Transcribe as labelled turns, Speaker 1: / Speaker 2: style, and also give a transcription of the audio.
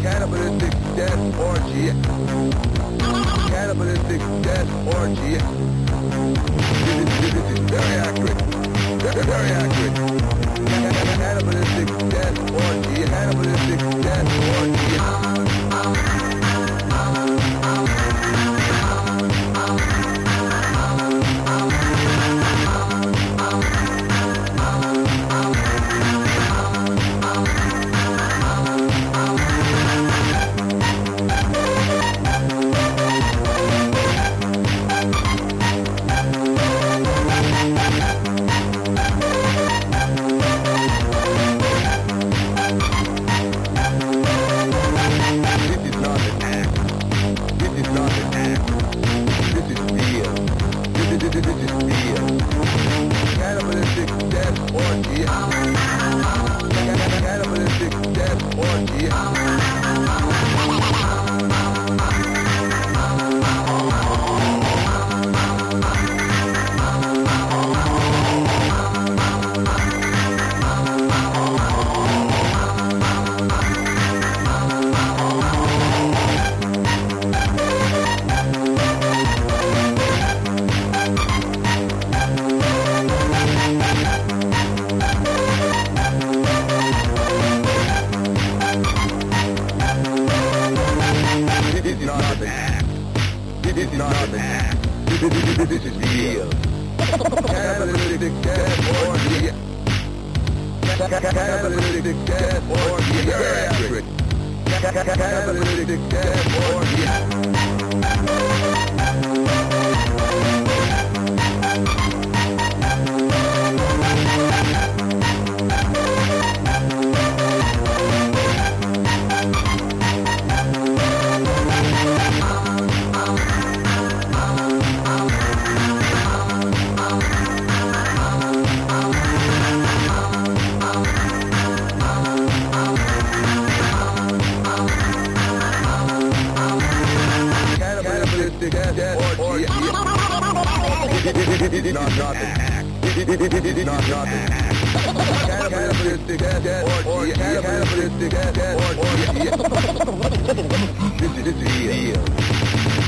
Speaker 1: Cannibalistic death orgy. Cannibalistic death orgy. This is very accurate. Very accurate. Cannibalistic death orgy. Cannibalistic death orgy. This is real. Cannibalistic death orgy. Cannibalistic death orgy. Very accurate. Cannibalistic death orgy. Death orgy. It is not an act. It is not an act. Cannibalistic death orgy. Cannibalistic death orgy. This is real.